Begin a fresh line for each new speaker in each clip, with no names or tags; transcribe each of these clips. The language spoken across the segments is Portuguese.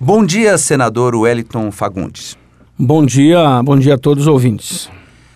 Bom dia, senador Wellington Fagundes.
Bom dia a todos os ouvintes.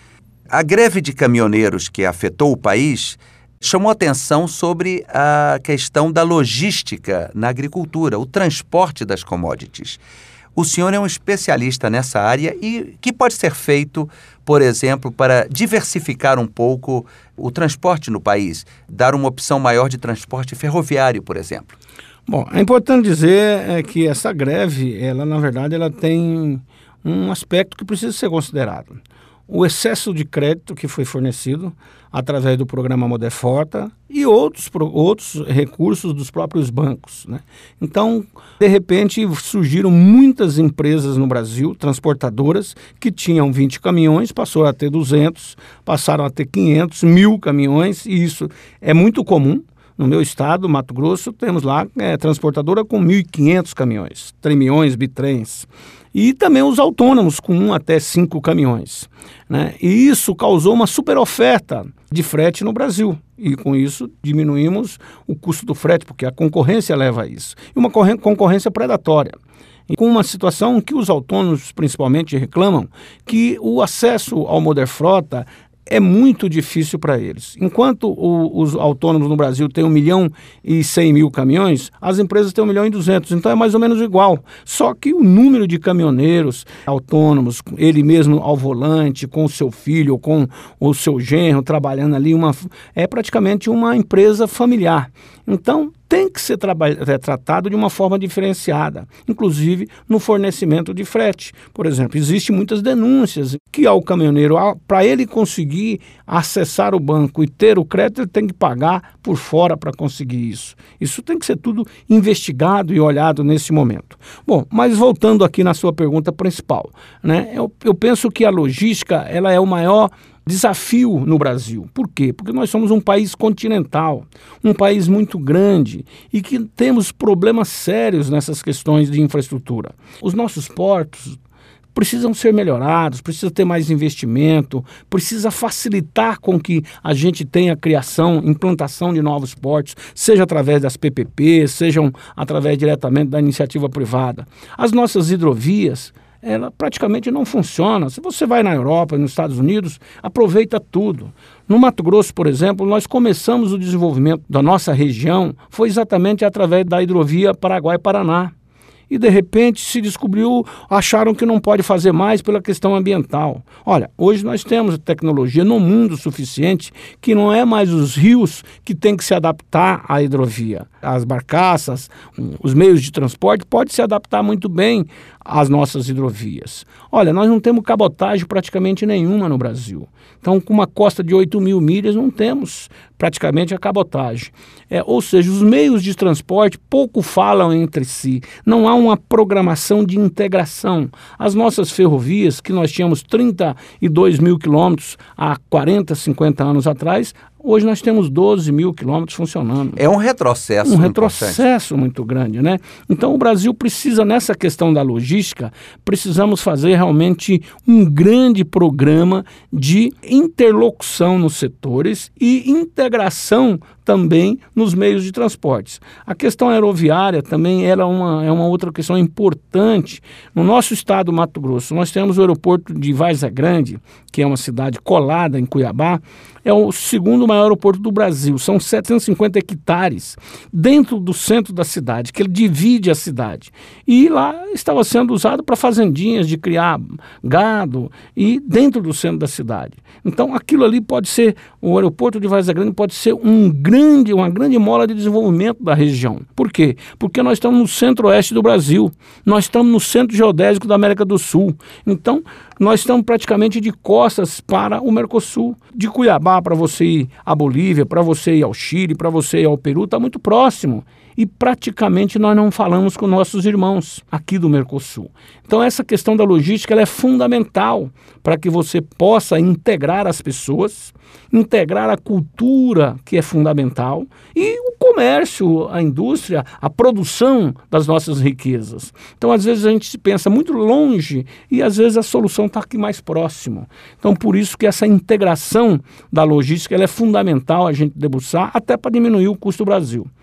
A greve de caminhoneiros que afetou o país chamou atenção sobre a questão da logística na agricultura, o transporte das commodities. O senhor é um especialista nessa área e o que pode ser feito, por exemplo, para diversificar um pouco o transporte no país, dar uma opção maior de transporte ferroviário, por exemplo?
Bom, é importante dizer que essa greve, na verdade, ela tem um aspecto que precisa ser considerado. O excesso de crédito que foi fornecido através do programa Moderfrota e outros recursos dos próprios bancos, né? Então, de repente, surgiram muitas empresas no Brasil, transportadoras, que tinham 20 caminhões, passou a ter 200, passaram a ter 500, 1.000 caminhões, e isso é muito comum. No meu estado, Mato Grosso, temos lá transportadora com 1.500 caminhões, tremiões, bitrens. E também os autônomos com 1 até 5 caminhões, né? E isso causou uma super oferta de frete no Brasil. E com isso diminuímos o custo do frete, porque a concorrência leva a isso. E uma concorrência predatória. E com uma situação que os autônomos principalmente reclamam, que o acesso ao Moderfrota é muito difícil para eles. Enquanto os autônomos no Brasil têm 1.100.000 caminhões, as empresas têm 1.200.000, então é mais ou menos igual. Só que o número de caminhoneiros autônomos, ele mesmo ao volante, com o seu filho ou com o seu genro trabalhando ali, é praticamente uma empresa familiar. Então, tem que ser tratado de uma forma diferenciada, inclusive no fornecimento de frete. Por exemplo, existem muitas denúncias que ao caminhoneiro, para ele conseguir acessar o banco e ter o crédito, ele tem que pagar por fora para conseguir isso. Isso tem que ser tudo investigado e olhado nesse momento. Bom, mas voltando aqui na sua pergunta principal, né? Eu penso que a logística ela é o maior desafio no Brasil. Por quê? Porque nós somos um país continental, um país muito grande e que temos problemas sérios nessas questões de infraestrutura. Os nossos portos precisam ser melhorados, precisa ter mais investimento, precisa facilitar com que a gente tenha criação, implantação de novos portos, seja através das PPPs, sejam através diretamente da iniciativa privada. As nossas hidrovias, ela praticamente não funciona. Se você vai na Europa, nos Estados Unidos, aproveita tudo. No Mato Grosso, por exemplo, nós começamos o desenvolvimento da nossa região, foi exatamente através da hidrovia Paraguai-Paraná. E, de repente, se descobriu, acharam que não pode fazer mais pela questão ambiental. Olha, hoje nós temos tecnologia no mundo suficiente que não é mais os rios que têm que se adaptar à hidrovia. As barcaças, os meios de transporte podem se adaptar muito bem às nossas hidrovias. Olha, nós não temos cabotagem praticamente nenhuma no Brasil. Então, com uma costa de 8.000 milhas, não temos praticamente a cabotagem. Ou seja, os meios de transporte pouco falam entre si. Não há uma programação de integração. As nossas ferrovias, que nós tínhamos 32.000 quilômetros há 40, 50 anos atrás, hoje nós temos 12.000 quilômetros funcionando.
É um retrocesso.
Um retrocesso muito grande, né? Então o Brasil precisa, nessa questão da logística, precisamos fazer realmente um grande programa de interlocução nos setores e integração também nos meios de transportes. A questão aeroviária também é uma outra questão importante. No nosso estado, Mato Grosso, nós temos o aeroporto de Várzea Grande, que é uma cidade colada em Cuiabá, é o segundo maior aeroporto do Brasil. São 750 hectares dentro do centro da cidade, que ele divide a cidade. E lá estava sendo usado para fazendinhas de criar gado e dentro do centro da cidade. Então aquilo ali pode ser, o aeroporto de Várzea Grande pode ser uma grande mola de desenvolvimento da região. Por quê? Porque nós estamos no centro-oeste do Brasil, nós estamos no centro geodésico da América do Sul. Então nós estamos praticamente de costas para o Mercosul. De Cuiabá para você ir à Bolívia, para você ir ao Chile, para você ir ao Peru, está muito próximo. E praticamente nós não falamos com nossos irmãos aqui do Mercosul. Então essa questão da logística ela é fundamental para que você possa integrar as pessoas, integrar a cultura, que é fundamental, e o comércio, a indústria, a produção das nossas riquezas. Então às vezes a gente pensa muito longe e às vezes a solução está aqui mais próximo. Então por isso que essa integração da logística ela é fundamental a gente debruçar até para diminuir o custo do Brasil.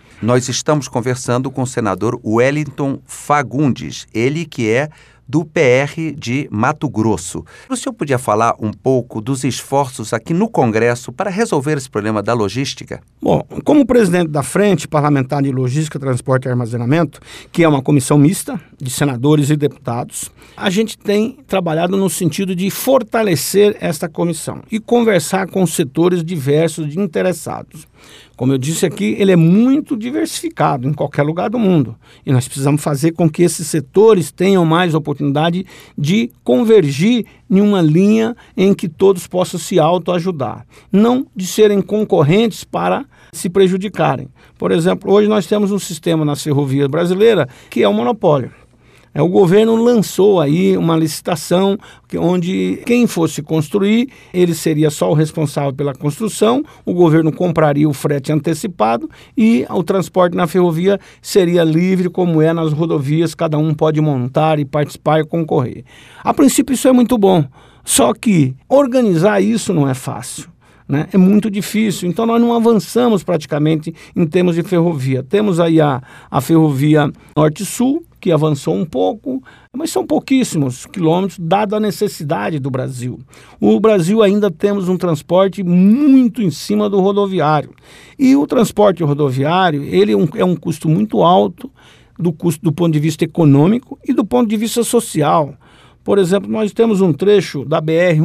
Nós estamos conversando com o senador Wellington Fagundes, ele que é do PR de Mato Grosso. O senhor podia falar um pouco dos esforços aqui no Congresso para resolver esse problema da logística?
Bom, como presidente da Frente Parlamentar de Logística, Transporte e Armazenamento, que é uma comissão mista de senadores e deputados, a gente tem trabalhado no sentido de fortalecer esta comissão e conversar com setores diversos de interessados. Como eu disse aqui, ele é muito diversificado em qualquer lugar do mundo. E nós precisamos fazer com que esses setores tenham mais oportunidade de convergir em uma linha em que todos possam se autoajudar. Não de serem concorrentes para se prejudicarem. Por exemplo, hoje nós temos um sistema na ferrovia brasileira que é um monopólio. O governo lançou aí uma licitação onde quem fosse construir, ele seria só o responsável pela construção, o governo compraria o frete antecipado e o transporte na ferrovia seria livre, como é nas rodovias, cada um pode montar e participar e concorrer. A princípio isso é muito bom, só que organizar isso não é fácil. É muito difícil, então nós não avançamos praticamente em termos de ferrovia. Temos aí a ferrovia Norte-Sul, que avançou um pouco, mas são pouquíssimos quilômetros, dada a necessidade do Brasil. O Brasil ainda temos um transporte muito em cima do rodoviário. E o transporte rodoviário, ele é um custo muito alto, do ponto de vista econômico e do ponto de vista social. Por exemplo, nós temos um trecho da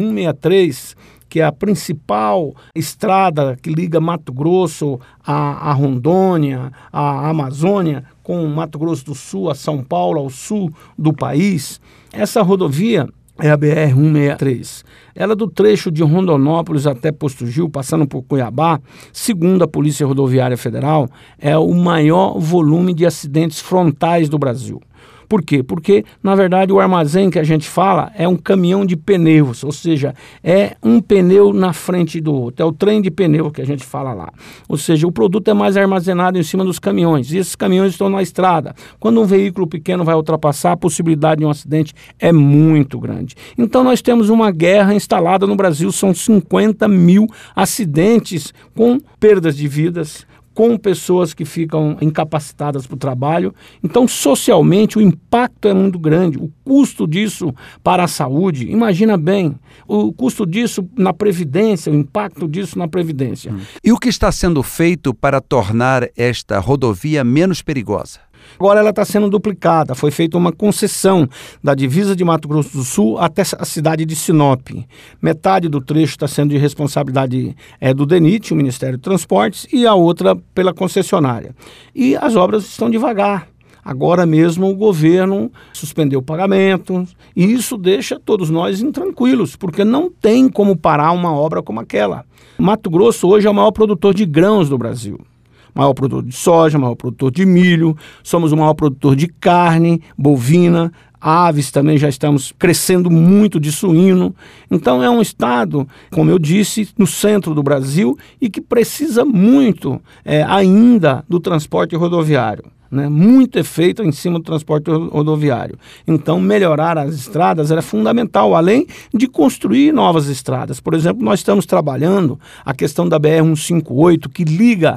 BR-163, que é a principal estrada que liga Mato Grosso a Rondônia, a Amazônia, com Mato Grosso do Sul, a São Paulo, ao sul do país. Essa rodovia é a BR-163. Ela do trecho de Rondonópolis até Posto Gil, passando por Cuiabá, segundo a Polícia Rodoviária Federal, é o maior volume de acidentes frontais do Brasil. Por quê? Porque, na verdade, o armazém que a gente fala é um caminhão de pneus, ou seja, é um pneu na frente do outro, é o trem de pneu que a gente fala lá. Ou seja, o produto é mais armazenado em cima dos caminhões, e esses caminhões estão na estrada. Quando um veículo pequeno vai ultrapassar, a possibilidade de um acidente é muito grande. Então, nós temos uma guerra instalada no Brasil, são 50 mil acidentes com perdas de vidas, com pessoas que ficam incapacitadas para o trabalho. Então, socialmente, o impacto é muito grande. O custo disso para a saúde, imagina bem, o custo disso na Previdência, o impacto disso na Previdência.
E o que está sendo feito para tornar esta rodovia menos perigosa?
Agora ela está sendo duplicada, foi feita uma concessão da divisa de Mato Grosso do Sul até a cidade de Sinop. Metade do trecho está sendo de responsabilidade do DENIT, o Ministério de Transportes, e a outra pela concessionária. E as obras estão devagar. Agora mesmo o governo suspendeu o pagamento e isso deixa todos nós intranquilos, porque não tem como parar uma obra como aquela. Mato Grosso hoje é o maior produtor de grãos do Brasil. Maior produtor de soja, maior produtor de milho, somos o maior produtor de carne bovina, aves também já estamos crescendo muito de suíno. Então é um estado, como eu disse, no centro do Brasil e que precisa muito ainda do transporte rodoviário. Muito efeito em cima do transporte rodoviário. Então, melhorar as estradas era fundamental, além de construir novas estradas. Por exemplo, nós estamos trabalhando a questão da BR-158, que liga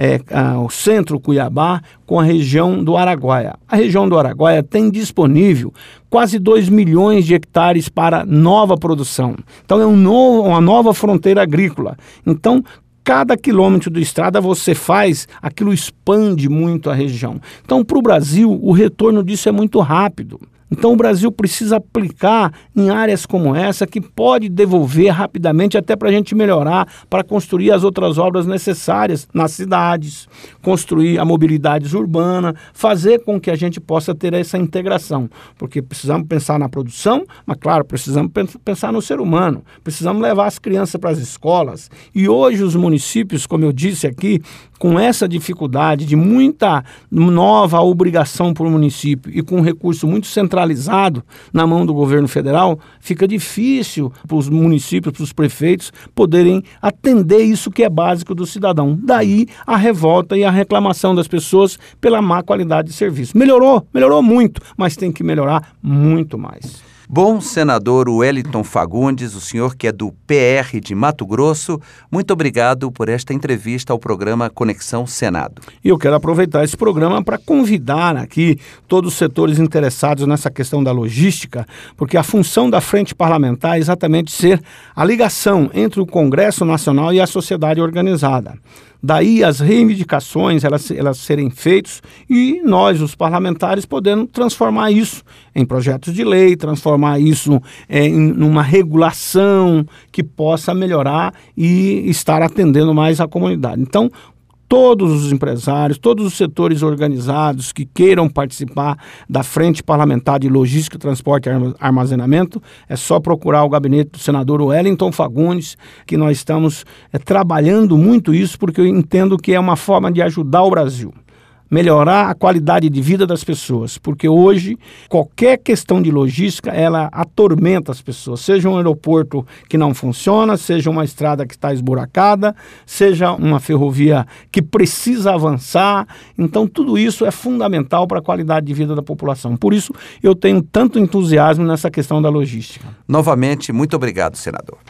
o centro Cuiabá com a região do Araguaia. A região do Araguaia tem disponível quase 2 milhões de hectares para nova produção. Então, é uma nova fronteira agrícola. Então, cada quilômetro de estrada você faz, aquilo expande muito a região. Então, para o Brasil, o retorno disso é muito rápido. Então o Brasil precisa aplicar em áreas como essa que pode devolver rapidamente até para a gente melhorar, para construir as outras obras necessárias nas cidades, construir a mobilidade urbana, fazer com que a gente possa ter essa integração. Porque precisamos pensar na produção, mas claro, precisamos pensar no ser humano, precisamos levar as crianças para as escolas. E hoje os municípios, como eu disse aqui, com essa dificuldade de muita nova obrigação para o município e com um recurso muito centralizado na mão do governo federal, fica difícil para os municípios, para os prefeitos poderem atender isso que é básico do cidadão. Daí a revolta e a reclamação das pessoas pela má qualidade de serviço. Melhorou muito, mas tem que melhorar muito mais.
Bom, senador Wellington Fagundes, o senhor que é do PR de Mato Grosso, muito obrigado por esta entrevista ao programa Conexão Senado.
E eu quero aproveitar esse programa para convidar aqui todos os setores interessados nessa questão da logística, porque a função da Frente Parlamentar é exatamente ser a ligação entre o Congresso Nacional e a sociedade organizada. Daí as reivindicações, elas serem feitas e nós, os parlamentares, podendo transformar isso em projetos de lei, transformar isso em uma regulação que possa melhorar e estar atendendo mais a comunidade. Então, todos os empresários, todos os setores organizados que queiram participar da Frente Parlamentar de Logística, Transporte e Armazenamento, é só procurar o gabinete do senador Wellington Fagundes, que nós estamos trabalhando muito isso, porque eu entendo que é uma forma de ajudar o Brasil. Melhorar a qualidade de vida das pessoas, porque hoje qualquer questão de logística, ela atormenta as pessoas, seja um aeroporto que não funciona, seja uma estrada que está esburacada, seja uma ferrovia que precisa avançar, então tudo isso é fundamental para a qualidade de vida da população. Por isso eu tenho tanto entusiasmo nessa questão da logística.
Novamente, muito obrigado, senador.